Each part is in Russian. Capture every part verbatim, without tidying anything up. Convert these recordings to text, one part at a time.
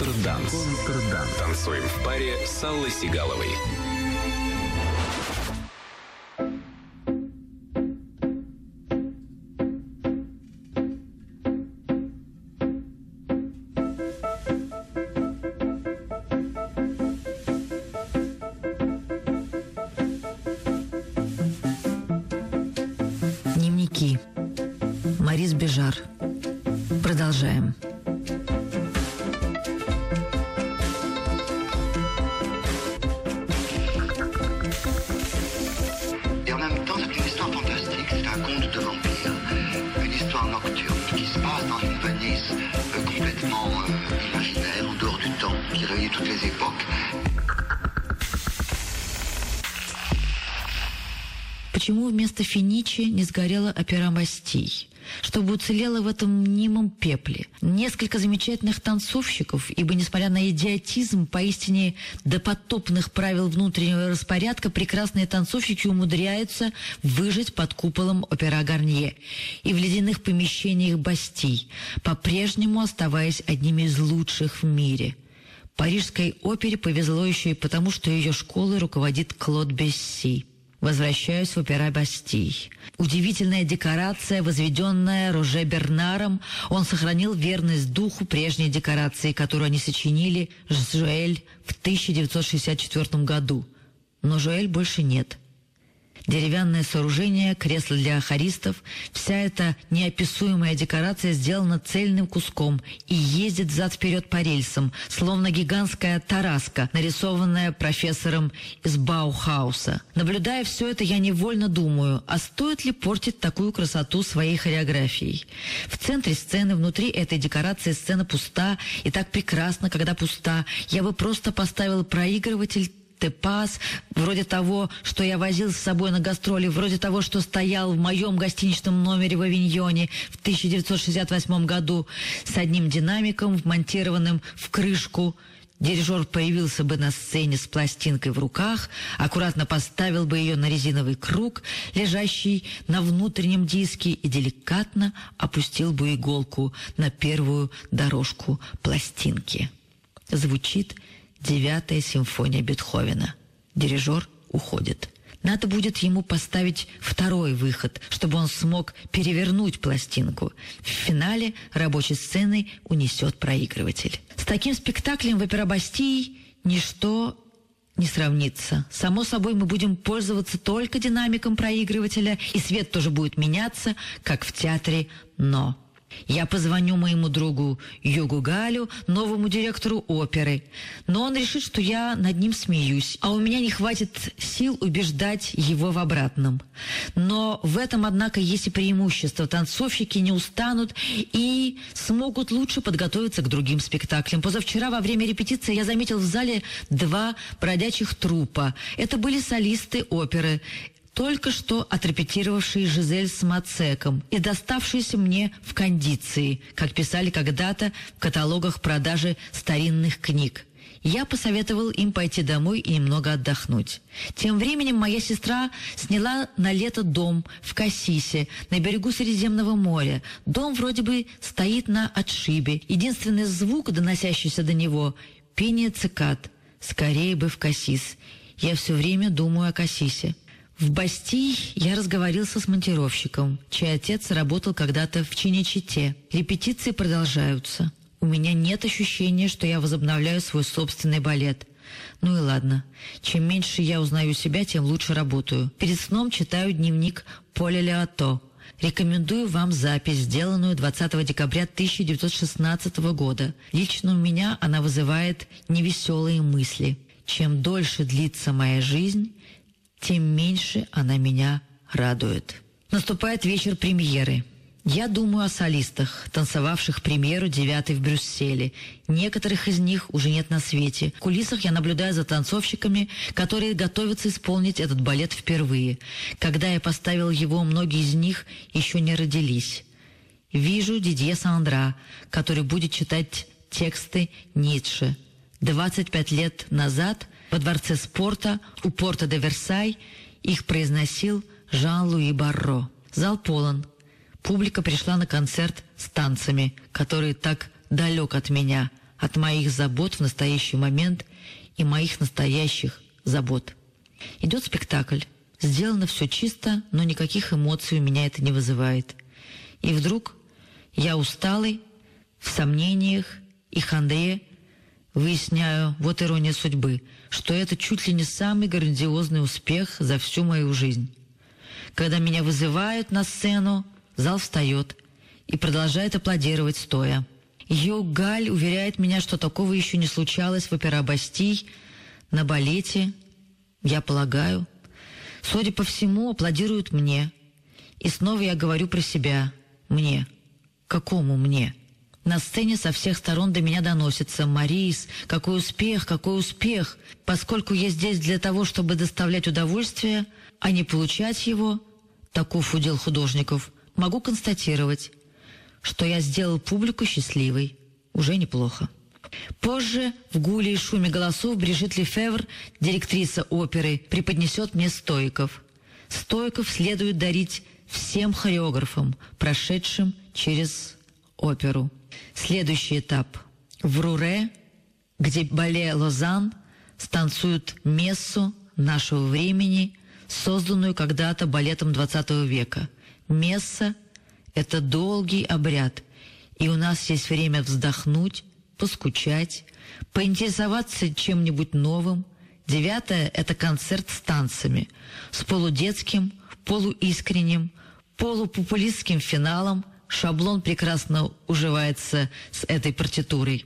Контрданс. Контрданс. Танцуем в паре с Аллой Сигаловой. Дневники. Морис Бежар. Продолжаем. Et en même temps, c'est une histoire fantastique, c'est un conte de vampire, une histoire nocturne qui se passe dans une Venise euh, complètement euh, imaginaire, en dehors du temps, qui réunit toutes les époques. Почему вместо Финичи не сгорела опера Бастиль? Чтобы уцелела в этом мнимом пепле. Несколько замечательных танцовщиков, ибо, несмотря на идиотизм поистине допотопных правил внутреннего распорядка, прекрасные танцовщики умудряются выжить под куполом опера Гарнье и в ледяных помещениях Бастиль, по-прежнему оставаясь одними из лучших в мире. Парижской опере повезло еще и потому, что ее школой руководит Клод Бесси. Возвращаюсь в опера Бастиль. Удивительная декорация, возведенная Роже Бернаром. Он сохранил верность духу прежней декорации, которую они сочинили с Жуэль в тысяча девятьсот шестьдесят четвёртом году. Но Жуэль больше нет. Деревянное сооружение, кресло для хористов, вся эта неописуемая декорация сделана цельным куском и ездит взад-вперед по рельсам, словно гигантская тараска, нарисованная профессором из Баухауса. Наблюдая все это, я невольно думаю, а стоит ли портить такую красоту своей хореографией? В центре сцены, внутри этой декорации сцена пуста, и так прекрасно, когда пуста. Я бы просто поставил проигрыватель Тепас, вроде того, что я возил с собой на гастроли, вроде того, что стоял в моем гостиничном номере в Авиньоне в тысяча девятьсот шестьдесят восьмом году с одним динамиком, вмонтированным в крышку. Дирижер появился бы на сцене с пластинкой в руках, аккуратно поставил бы ее на резиновый круг, лежащий на внутреннем диске, и деликатно опустил бы иголку на первую дорожку пластинки. Звучит Девятая симфония Бетховена. Дирижер уходит. Надо будет ему поставить второй выход, чтобы он смог перевернуть пластинку. В финале рабочей сцены унесет проигрыватель. С таким спектаклем в опера Бастиль ничто не сравнится. Само собой, мы будем пользоваться только динамиком проигрывателя, и свет тоже будет меняться, как в театре «Но». Я позвоню моему другу Югу Галю, новому директору оперы, но он решит, что я над ним смеюсь, а у меня не хватит сил убеждать его в обратном. Но в этом, однако, есть и преимущество. Танцовщики не устанут и смогут лучше подготовиться к другим спектаклям. Позавчера во время репетиции я заметил в зале два бродячих труппа. Это были солисты оперы, только что отрепетировавшие Жизель с Мацеком и доставшиеся мне в кондиции, как писали когда-то в каталогах продажи старинных книг. Я посоветовал им пойти домой и немного отдохнуть. Тем временем моя сестра сняла на лето дом в Кассисе, на берегу Средиземного моря. Дом вроде бы стоит на отшибе. Единственный звук, доносящийся до него — пение цикад. Скорее бы в Кассис. Я все время думаю о Кассисе. В Бастиль я разговорился с монтировщиком, чей отец работал когда-то в Чиничите. Репетиции продолжаются. У меня нет ощущения, что я возобновляю свой собственный балет. Ну и ладно. Чем меньше я узнаю себя, тем лучше работаю. Перед сном читаю дневник Поля Леото. Рекомендую вам запись, сделанную двадцатого декабря тысяча девятьсот шестнадцатого года. Лично у меня она вызывает невеселые мысли. Чем дольше длится моя жизнь, тем меньше она меня радует. Наступает вечер премьеры. Я думаю о солистах, танцевавших премьеру девятой в Брюсселе. Некоторых из них уже нет на свете. В кулисах я наблюдаю за танцовщиками, которые готовятся исполнить этот балет впервые. Когда я поставил его, многие из них еще не родились. Вижу Дидье Сандра, который будет читать тексты Ницше. двадцать пять лет назад во дворце спорта у порта де Версай их произносил Жан-Луи Барро. Зал полон. Публика пришла на концерт с танцами, который так далек от меня. от моих забот в настоящий момент и моих настоящих забот. Идет спектакль. Сделано все чисто, но никаких эмоций у меня это не вызывает. И вдруг я усталый, в сомнениях и хандре выясняю, вот ирония судьбы, что это чуть ли не самый грандиозный успех за всю мою жизнь. Когда меня вызывают на сцену, зал встает и продолжает аплодировать стоя. Йо Галь уверяет меня, что такого еще не случалось в Опера Бастиль, на балете, я полагаю. Судя по всему, аплодируют мне. И снова я говорю про себя. Мне. Какому мне? На сцене со всех сторон до меня доносится: «Марис, какой успех, какой успех!» Поскольку я здесь для того, чтобы доставлять удовольствие, а не получать его, таков удел художников, могу констатировать, что я сделал публику счастливой. Уже неплохо. Позже в гуле и шуме голосов Брижит Лефевр, директриса оперы, преподнесет мне стоиков. Стоиков следует дарить всем хореографам, прошедшим через оперу. Следующий этап. В Руре, где бале Лозан станцуют мессу нашего времени, созданную когда-то балетом двадцатого века. Месса — это долгий обряд, и у нас есть время вздохнуть, поскучать, поинтересоваться чем-нибудь новым. Девятое — это концерт с танцами, с полудетским, полуискренним, полупопулистским финалом. Шаблон прекрасно уживается с этой партитурой.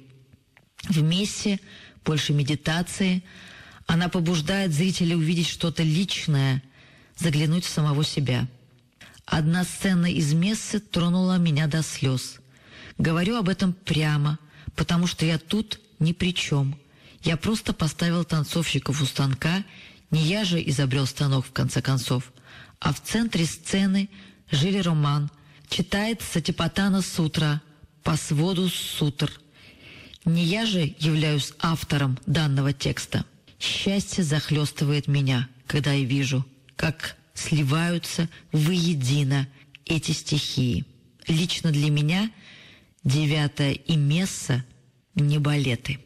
В мессе больше медитации. Она побуждает зрителя увидеть что-то личное, заглянуть в самого себя. Одна сцена из мессы тронула меня до слез. Говорю об этом прямо, потому что я тут ни при чем. Я просто поставил танцовщиков у станка, не я же изобрел станок в конце концов. А в центре сцены Жиль Роман читает Сатипатана Сутра по своду сутр. Не я же являюсь автором данного текста. Счастье захлестывает меня, когда я вижу, как сливаются воедино эти стихии. Лично для меня девятая и месса не балеты.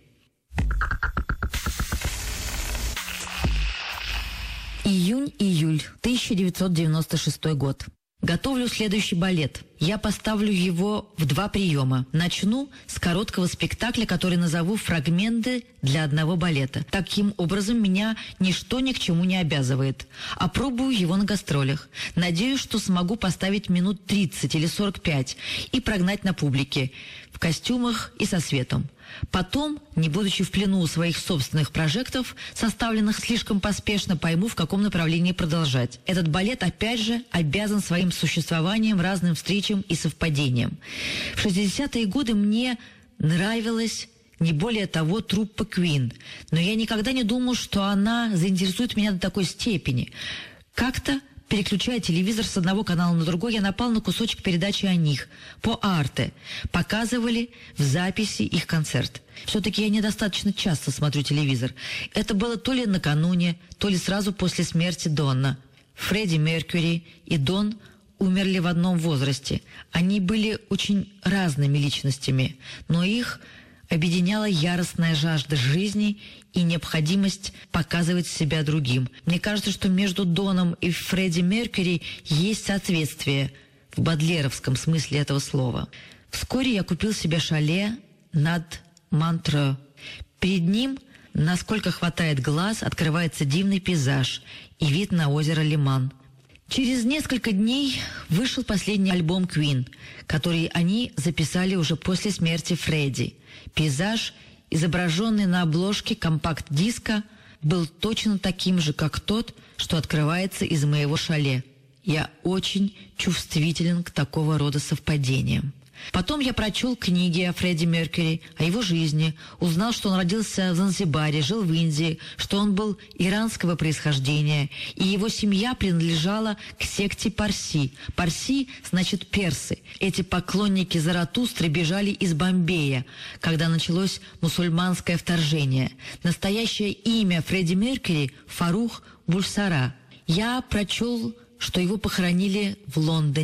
Июнь-июль тысяча девятьсот девяносто шестой год. Готовлю следующий балет. Я поставлю его в два приема. Начну с короткого спектакля, который назову «Фрагменты для одного балета». Таким образом, меня ничто ни к чему не обязывает. Опробую его на гастролях. Надеюсь, что смогу поставить минут тридцать или сорок пять и прогнать на публике, в костюмах и со светом. Потом, не будучи в плену у своих собственных прожектов, составленных слишком поспешно, пойму, в каком направлении продолжать. Этот балет, опять же, обязан своим существованием, разным встречам и совпадениям. В шестидесятые годы мне нравилась не более того труппа Queen, но я никогда не думал, что она заинтересует меня до такой степени. Как-то, переключая телевизор с одного канала на другой, я напал на кусочек передачи о них. По Арте показывали в записи их концерт. Все-таки я недостаточно часто смотрю телевизор. Это было то ли накануне, то ли сразу после смерти Донна. Фредди Меркьюри и Дон умерли в одном возрасте. Они были очень разными личностями, но их объединяла яростная жажда жизни и необходимость показывать себя другим. Мне кажется, что между Доном и Фредди Меркьюри есть соответствие в бодлеровском смысле этого слова. Вскоре я купил себе шале над Монтре. Перед ним, насколько хватает глаз, открывается дивный пейзаж и вид на озеро Лиман. Через несколько дней вышел последний альбом Queen, который они записали уже после смерти Фредди. Пейзаж, изображенный на обложке компакт-диска, был точно таким же, как тот, что открывается из моего шале. Я очень чувствителен к такого рода совпадениям. Потом я прочел книги о Фредди Меркьюри, о его жизни, узнал, что он родился в Занзибаре, жил в Индии, что он был иранского происхождения, и его семья принадлежала к секте Парси. Парси значит персы. Эти поклонники Заратустры бежали из Бомбея, когда началось мусульманское вторжение. Настоящее имя Фредди Меркьюри – Фарух Бульсара. Я прочел, что его похоронили в Лондоне.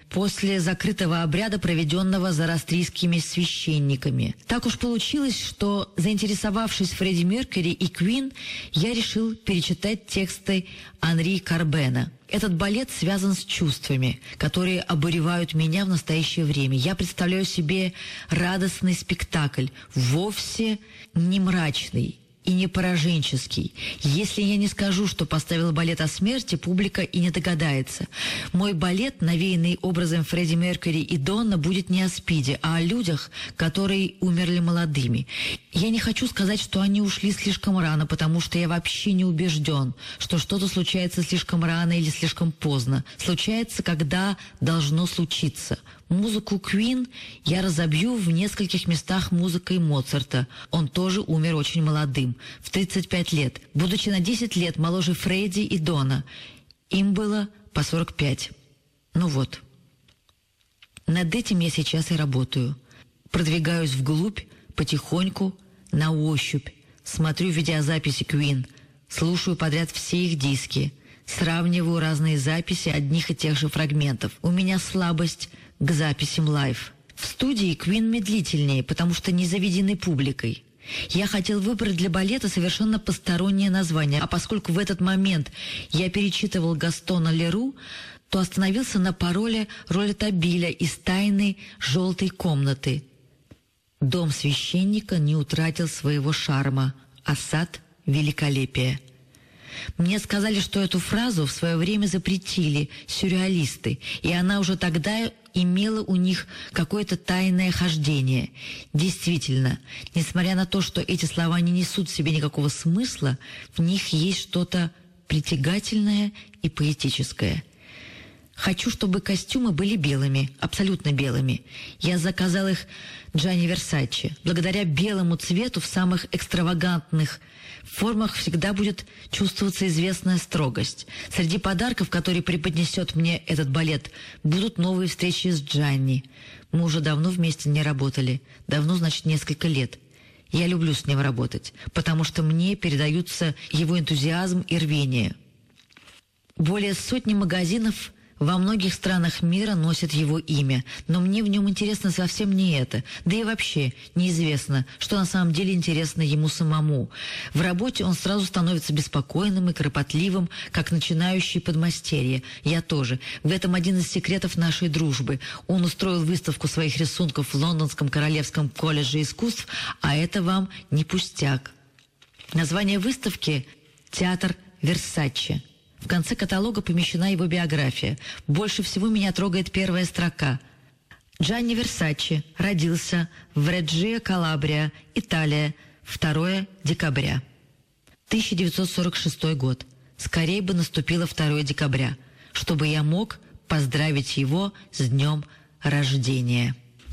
после закрытого обряда, проведенного зороастрийскими священниками. Так уж получилось, что, заинтересовавшись Фредди Меркьюри и Квин, я решил перечитать тексты Анри Карбена. Этот балет связан с чувствами, которые обуревают меня в настоящее время. Я представляю себе радостный спектакль, вовсе не мрачный и не пораженческий. Если я не скажу, что поставил балет о смерти, публика и не догадается. Мой балет, навеянный образом Фредди Меркьюри и Донна, будет не о СПИДе, а о людях, которые умерли молодыми. Я не хочу сказать, что они ушли слишком рано, потому что я вообще не убежден, что что-то случается слишком рано или слишком поздно. Случается, когда должно случиться. Музыку Квин я разобью в нескольких местах музыкой Моцарта. Он тоже умер очень молодым, в тридцать пять лет, будучи на десять лет моложе Фредди и Дона. Им было по сорок пять. Ну вот. Над этим я сейчас и работаю. Продвигаюсь вглубь, потихоньку, на ощупь. Смотрю видеозаписи Квин, слушаю подряд все их диски, сравниваю разные записи одних и тех же фрагментов. У меня слабость к записям лайв. В студии Квин медлительнее, потому что не заведены публикой. Я хотел выбрать для балета совершенно постороннее название, а поскольку в этот момент я перечитывал Гастона Леру, то остановился на пароле Ролетабиля из «Тайны желтой комнаты». Дом священника не утратил своего шарма, а сад — великолепия. Мне сказали, что эту фразу в свое время запретили сюрреалисты, и она уже тогда имела у них какое-то тайное хождение. Действительно, несмотря на то, что эти слова не несут в себе никакого смысла, в них есть что-то притягательное и поэтическое. Хочу, чтобы костюмы были белыми, абсолютно белыми. Я заказал их Джанни Версаче. Благодаря белому цвету в самых экстравагантных формах всегда будет чувствоваться известная строгость. Среди подарков, которые преподнесет мне этот балет, будут новые встречи с Джанни. Мы уже давно вместе не работали. Давно, значит, несколько лет. Я люблю с ним работать, потому что мне передаются его энтузиазм и рвение. Более сотни магазинов во многих странах мира носят его имя, но мне в нем интересно совсем не это. Да и вообще неизвестно, что на самом деле интересно ему самому. В работе он сразу становится беспокойным и кропотливым, как начинающий подмастерье. Я тоже. В этом один из секретов нашей дружбы. Он устроил выставку своих рисунков в Лондонском Королевском колледже искусств, а это вам не пустяк. Название выставки «Театр Версаче». В конце каталога помещена его биография. Больше всего меня трогает первая строка. Джанни Версаче родился в Реджио Калабрия, Италия, второго декабря. тысяча девятьсот сорок шестой год. Скорее бы наступило второго декабря, чтобы я мог поздравить его с днем рождения.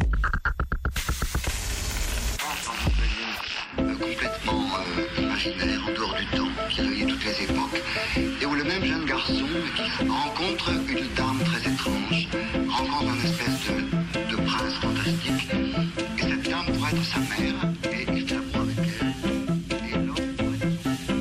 Imaginaire en dehors du temps, qui réunit toutes les époques, et où le même jeune garçon qui rencontre une dame très étrange, rencontre une espèce de, de prince fantastique, et cette dame pourrait être sa mère, et il fait l'amour avec elle, et l'homme pourrait être...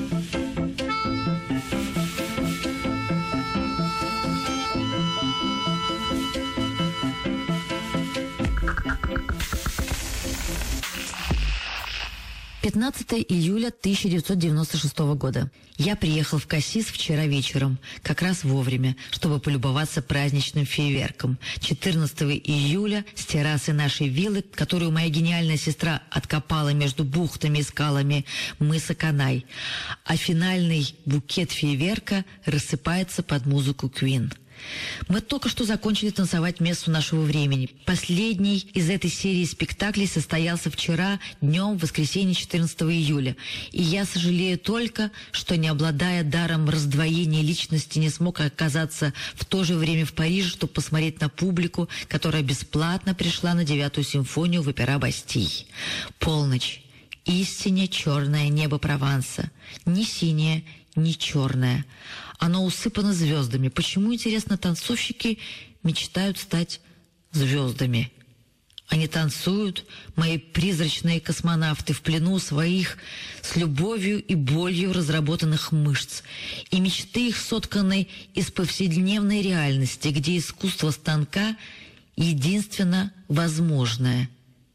пятнадцатого июля тысяча девятьсот девяносто шестого года. Я приехал в Кассис вчера вечером, как раз вовремя, чтобы полюбоваться праздничным фейерверком. четырнадцатого июля с террасы нашей виллы, которую моя гениальная сестра откопала между бухтами и скалами мыса Канай. А финальный букет фейерверка рассыпается под музыку Квин. Мы только что закончили танцевать мессу нашего времени. Последний из этой серии спектаклей состоялся вчера, днем, в воскресенье четырнадцатого июля. И я сожалею только, что, не обладая даром раздвоения личности, не смог оказаться в то же время в Париже, чтобы посмотреть на публику, которая бесплатно пришла на девятую симфонию в опера Бастиль. Полночь. Истинно черное небо Прованса. Не синее, не черное. Оно усыпано звездами. Почему, интересно, танцовщики мечтают стать звездами? Они танцуют, мои призрачные космонавты, в плену своих с любовью и болью разработанных мышц. И мечты их сотканы из повседневной реальности, где искусство станка единственно возможное.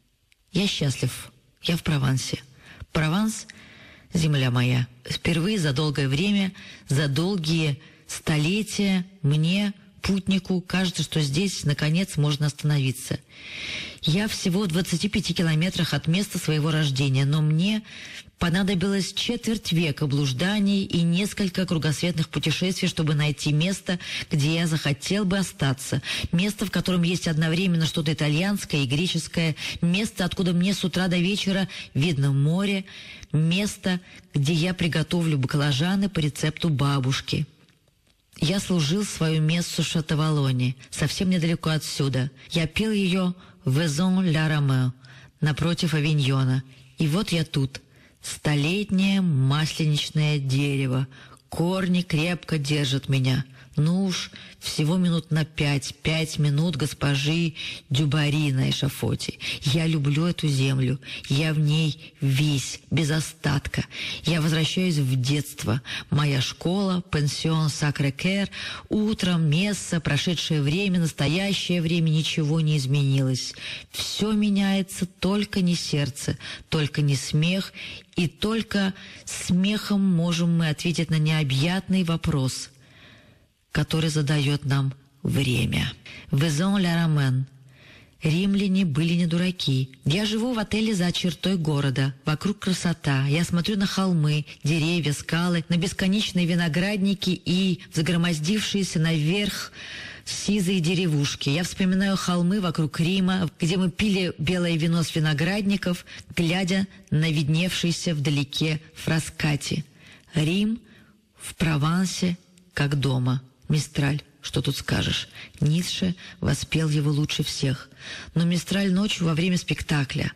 Я счастлив, я в Провансе. Прованс — земля моя. Впервые за долгое время, за долгие столетия мне, путнику, кажется, что здесь, наконец, можно остановиться. Я всего в двадцати пяти километрах от места своего рождения, но мне понадобилось четверть века блужданий и несколько кругосветных путешествий, чтобы найти место, где я захотел бы остаться. Место, в котором есть одновременно что-то итальянское и греческое. Место, откуда мне с утра до вечера видно море. Место, где я приготовлю баклажаны по рецепту бабушки. Я служил свою мессу в Шато-Валоне, совсем недалеко отсюда. Я пел ее в Везон-ля-Ромео, напротив Авиньона. И вот я тут. Столетнее масленичное дерево. Корни крепко держат меня. Ну уж, всего минут на пять, пять минут госпожи Дюбари на эшафоте. Я люблю эту землю. Я в ней весь, без остатка. Я возвращаюсь в детство. Моя школа, пансион Сакре-Кер, утром, месса, прошедшее время, настоящее время, ничего не изменилось. Все меняется, только не сердце, только не смех, и только смехом можем мы ответить на необъятный вопрос, который задает нам время. Везон-ля-Ромен. Римляне были не дураки. Я живу в отеле за чертой города. Вокруг красота. Я смотрю на холмы, деревья, скалы, на бесконечные виноградники и взгромоздившиеся наверх сизые деревушки. Я вспоминаю холмы вокруг Рима, где мы пили белое вино с виноградников, глядя на видневшиеся вдалеке фраскати. Рим в Провансе как дома. Мистраль, что тут скажешь? Ницше воспел его лучше всех. Но Мистраль ночью во время спектакля.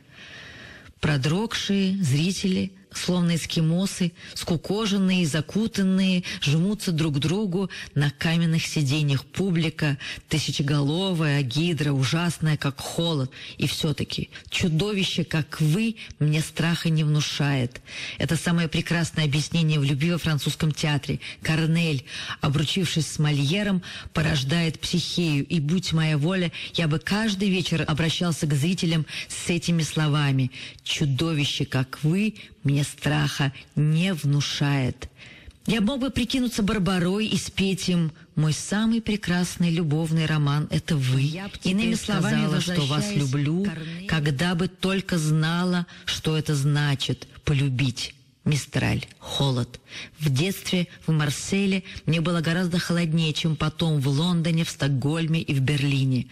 Продрогшие зрители, словно эскимосы, скукоженные и закутанные, жмутся друг к другу на каменных сиденьях. Публика тысячеголовая, гидра, ужасная, как холод. И все-таки чудовище, как вы, мне страха не внушает. Это самое прекрасное объяснение в любви во французском театре. Корнель, обручившись с Мольером, порождает психею. И, будь моя воля, я бы каждый вечер обращался к зрителям с этими словами: «Чудовище, как вы, мне страха не внушает». Я мог бы прикинуться Барбарой и спеть им: «Мой самый прекрасный любовный роман — это вы». Иными словами, что вас люблю, когда бы только знала, что это значит — полюбить. Мистраль, холод. В детстве в Марселе мне было гораздо холоднее, чем потом в Лондоне, в Стокгольме и в Берлине.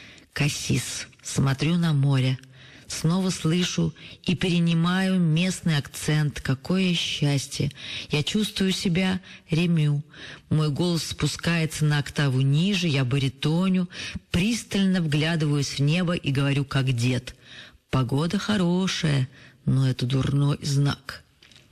Кассис. Смотрю на море. Снова слышу и перенимаю местный акцент. Какое счастье! Я чувствую себя Ремю. Мой голос спускается на октаву ниже, я баритоню, пристально вглядываюсь в небо и говорю, как дед: «Погода хорошая, но это дурной знак».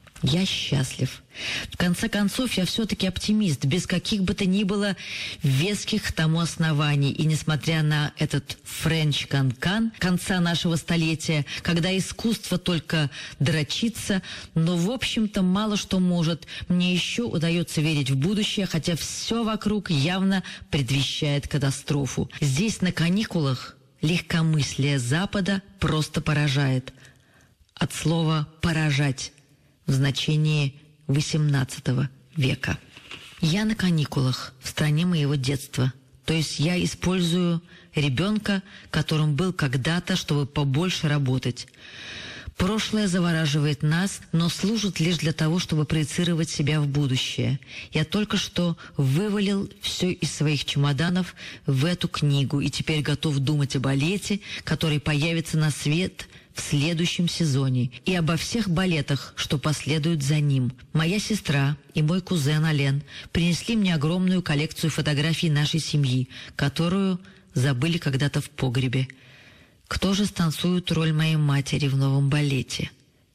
Я счастлив. В конце концов, я все-таки оптимист, без каких бы то ни было веских тому оснований. И несмотря на этот френч канкан конца нашего столетия, когда искусство только дрочится, но, в общем-то, мало что может, мне еще удается верить в будущее, хотя все вокруг явно предвещает катастрофу. Здесь, на каникулах, легкомыслие Запада просто поражает. От слова «поражать» в значении восемнадцатого века. Я на каникулах в стране моего детства. То есть я использую ребенка, которым был когда-то, чтобы побольше работать. Прошлое завораживает нас, но служит лишь для того, чтобы проецировать себя в будущее. Я только что вывалил все из своих чемоданов в эту книгу и теперь готов думать о балете, который появится на свет в следующем сезоне, и обо всех балетах, что последуют за ним. Моя сестра и мой кузен Ален принесли мне огромную коллекцию фотографий нашей семьи, которую забыли когда-то в погребе. Кто же станцует роль моей матери в новом балете?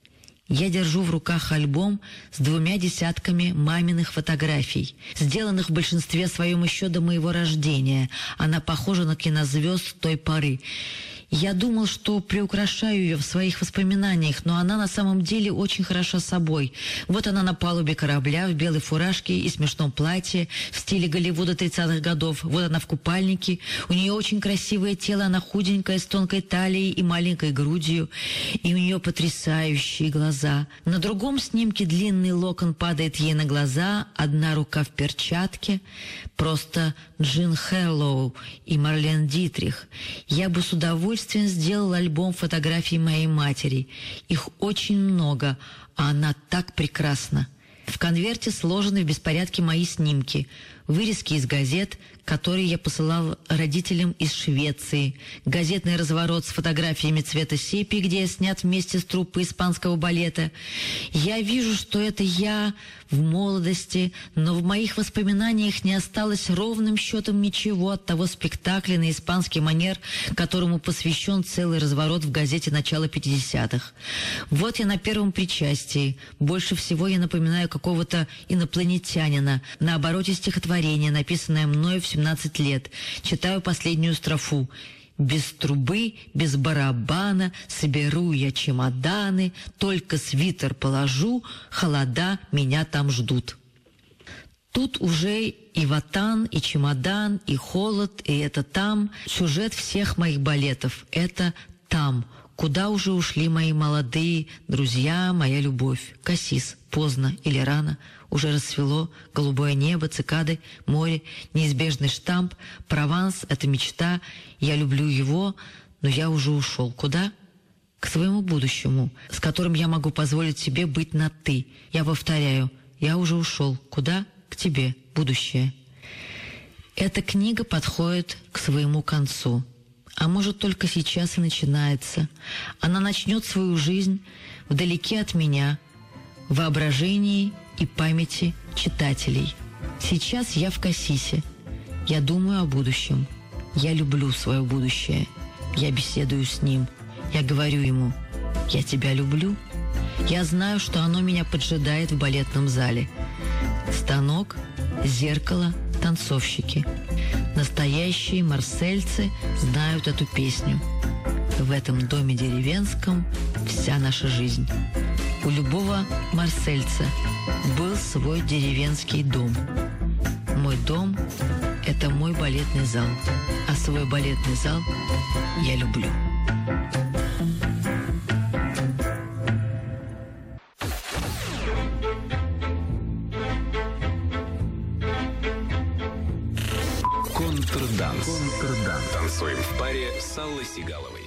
Я держу в руках альбом с двумя десятками маминых фотографий, сделанных в большинстве своем еще до моего рождения. Она похожа на кинозвезд той поры. Я думал, что приукрашаю ее в своих воспоминаниях, но она на самом деле очень хороша собой. Вот она на палубе корабля в белой фуражке и смешном платье в стиле Голливуда тридцатых годов. Вот она в купальнике. У нее очень красивое тело, она худенькая, с тонкой талией и маленькой грудью. И у нее потрясающие глаза. На другом снимке длинный локон падает ей на глаза, одна рука в перчатке. Просто Джин Харлоу и Марлен Дитрих. Я бы с удовольствием сделал альбом фотографий моей матери. Их очень много, а она так прекрасна. В конверте сложены в беспорядке мои снимки, вырезки из газет, которые я посылал родителям из Швеции, газетный разворот с фотографиями цвета сепии, где я снят вместе с труппой испанского балета. Я вижу, что это я в молодости, но в моих воспоминаниях не осталось ровным счетом ничего от того спектакля на испанский манер, которому посвящен целый разворот в газете начала пятидесятых. Вот я на первом причастии. Больше всего я напоминаю какого-то инопланетянина. На обороте стихотворение, написанное мною в семнадцать лет. Читаю последнюю строфу. «Без трубы, без барабана соберу я чемоданы, только свитер положу, холода меня там ждут». Тут уже и ватан, и чемодан, и холод, и это там. Сюжет всех моих балетов — это там, куда уже ушли мои молодые друзья, моя любовь. Кассис, поздно или рано, уже рассвело, голубое небо, цикады, море, неизбежный штамп, Прованс — это мечта, я люблю его, но я уже ушел. Куда? К своему будущему, с которым я могу позволить себе быть на «ты». Я повторяю, я уже ушел. Куда? К тебе, будущее. Эта книга подходит к своему концу. А может, только сейчас и начинается. Она начнет свою жизнь вдалеке от меня, в воображении и памяти читателей. Сейчас я в Кассисе. Я думаю о будущем. Я люблю свое будущее. Я беседую с ним. Я говорю ему: «Я тебя люблю». Я знаю, что оно меня поджидает в балетном зале. Станок, зеркало, танцовщики. Настоящие марсельцы знают эту песню. В этом доме деревенском вся наша жизнь. У любого марсельца был свой деревенский дом. Мой дом — это мой балетный зал, а свой балетный зал я люблю. Контрданс. Контрданс. Танцуем в паре с Аллой Сигаловой.